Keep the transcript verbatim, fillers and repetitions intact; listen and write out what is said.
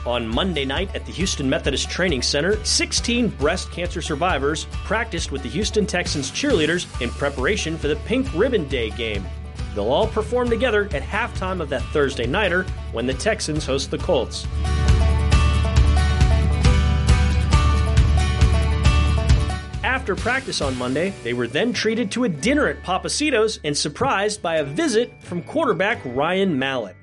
On Monday night at the Houston Methodist Training Center, sixteen breast cancer survivors practiced with the Houston Texans cheerleaders in preparation for the Pink Ribbon Day game. They'll all perform together at halftime of that Thursday nighter when the Texans host the Colts. After practice on Monday, they were then treated to a dinner at Pappasito's and surprised by a visit from quarterback Ryan Mallett.